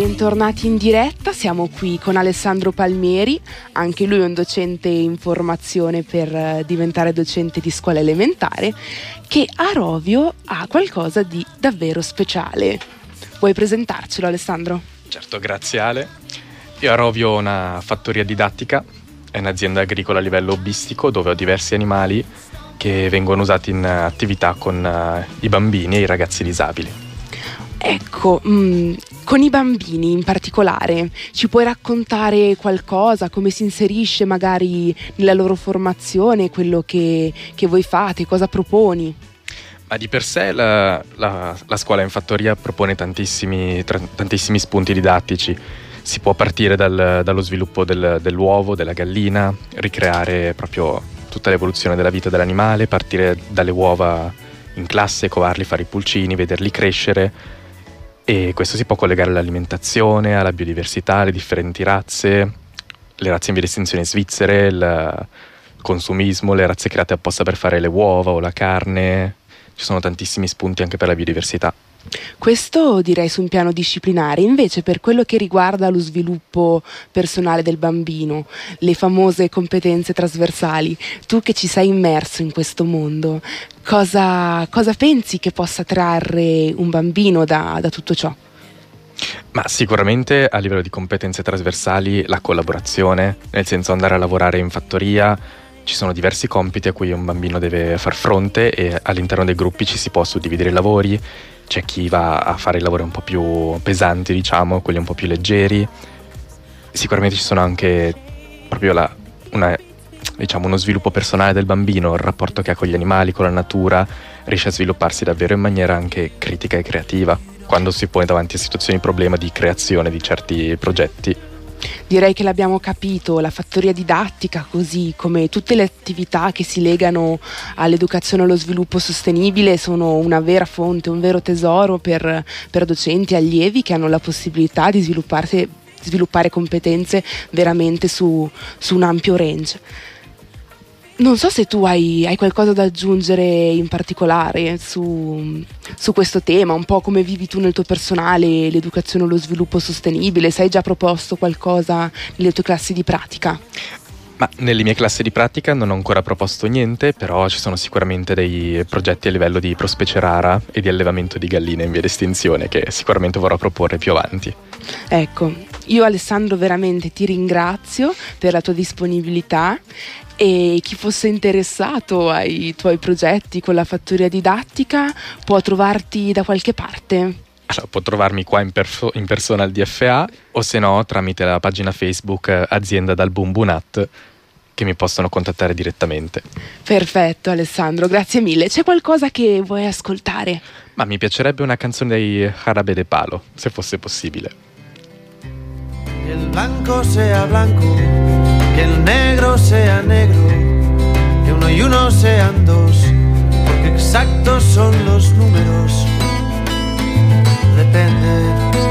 bentornati in diretta. Siamo qui con Alessandro Palmieri, anche lui è un docente in formazione per diventare docente di scuola elementare, che a Rovio ha qualcosa di davvero speciale. Vuoi presentarcelo, Alessandro? Certo, grazie Ale. Io a Rovio ho una fattoria didattica, è un'azienda agricola a livello hobbistico dove ho diversi animali che vengono usati in attività con i bambini e i ragazzi disabili. Ecco, con i bambini in particolare, ci puoi raccontare qualcosa, come si inserisce magari nella loro formazione, quello che voi fate, cosa proponi? Ma di per sé la scuola in fattoria propone tantissimi spunti didattici. Si può partire dallo sviluppo dell'uovo, della gallina, ricreare proprio tutta l'evoluzione della vita dell'animale, partire dalle uova in classe, covarli, fare i pulcini, vederli crescere. E questo si può collegare all'alimentazione, alla biodiversità, alle differenti razze, le razze in via di estinzione svizzere, il consumismo, le razze create apposta per fare le uova o la carne. Ci sono tantissimi spunti anche per la biodiversità. Questo direi su un piano disciplinare. Invece per quello che riguarda lo sviluppo personale del bambino, le famose competenze trasversali, tu che ci sei immerso in questo mondo, cosa pensi che possa trarre un bambino da tutto ciò? Ma sicuramente a livello di competenze trasversali la collaborazione, nel senso andare a lavorare in fattoria. Ci sono diversi compiti a cui un bambino deve far fronte e all'interno dei gruppi ci si può suddividere i lavori. C'è chi va a fare i lavori un po' più pesanti, diciamo, quelli un po' più leggeri. Sicuramente ci sono anche proprio uno sviluppo personale del bambino, il rapporto che ha con gli animali, con la natura, riesce a svilupparsi davvero in maniera anche critica e creativa, quando si pone davanti a situazioni di problema di creazione di certi progetti. Direi che l'abbiamo capito, la fattoria didattica, così come tutte le attività che si legano all'educazione e allo sviluppo sostenibile, sono una vera fonte, un vero tesoro per docenti e allievi che hanno la possibilità di sviluppare competenze veramente su un ampio range. Non so se tu hai qualcosa da aggiungere in particolare su questo tema, un po' come vivi tu nel tuo personale l'educazione e lo sviluppo sostenibile. Se hai già proposto qualcosa nelle tue classi di pratica? Ma nelle mie classi di pratica non ho ancora proposto niente, però ci sono sicuramente dei progetti a livello di prospecie rara e di allevamento di galline in via d'estinzione che sicuramente vorrò proporre più avanti. Ecco, io Alessandro veramente ti ringrazio per la tua disponibilità. E chi fosse interessato ai tuoi progetti con la fattoria didattica può trovarti da qualche parte? Allora, può trovarmi qua in persona al DFA o se no tramite la pagina Facebook Azienda dal Bumbunat, che mi possono contattare direttamente. Perfetto Alessandro, grazie mille. C'è qualcosa che vuoi ascoltare? Ma mi piacerebbe una canzone dei Jarabe de Palo, se fosse possibile. El blanco sea blanco, que el negro sea negro, que uno y uno sean dos, porque exactos son los números. Depende.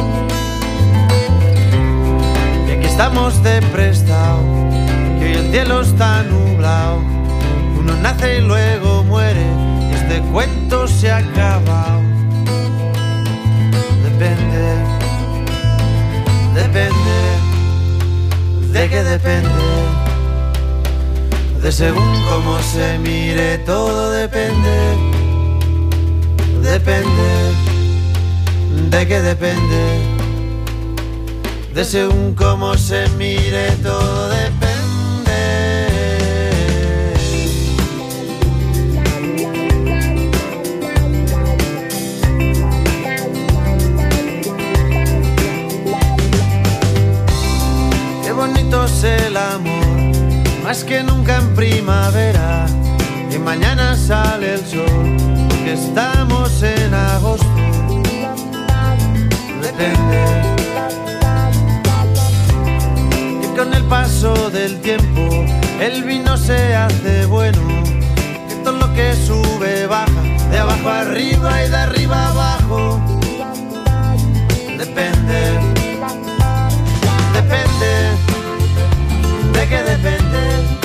Y aquí estamos de prestado, que hoy el cielo está nublado. Uno nace y luego muere, y este cuento se ha acabado. Depende. Depende. ¿De qué depende? De según cómo se mire, todo depende. Depende. ¿De qué depende? De según cómo se mire, todo depende. Bonito es el amor, más que nunca en primavera, y mañana sale el sol, porque estamos en agosto. Depende. Y con el paso del tiempo, el vino se hace bueno, que todo lo que sube baja, de abajo arriba y de arriba abajo. Depende. Depende. ¿De qué depende?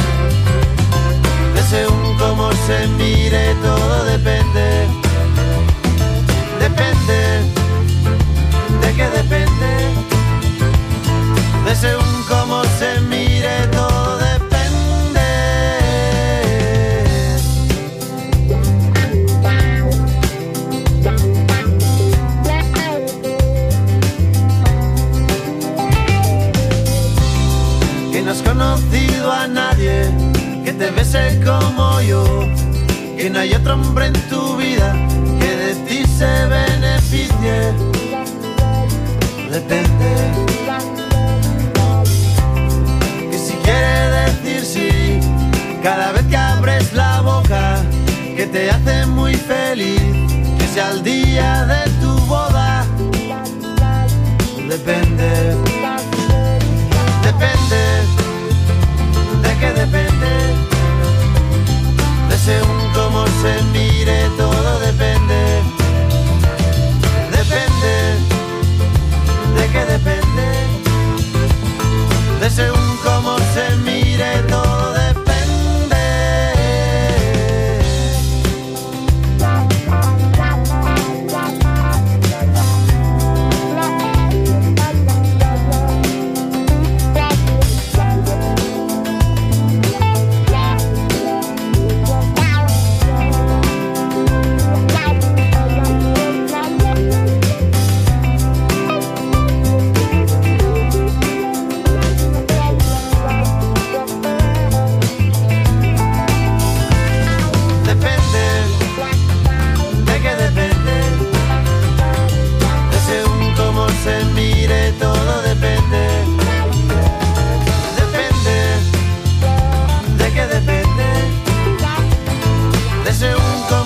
De según cómo se mire, todo depende. Depende. ¿De qué depende? conocido a nadie que te bese como yo, que no hay otro hombre en tu vida que de ti se beneficie. Depende, que si quiere decir sí cada vez que abres la boca, que te hace muy feliz, que sea el día de tu boda. Depende, depende, de qué depende, de según cómo se mire todo depende, depende, de qué depende, de según cómo se mire todo depende. De según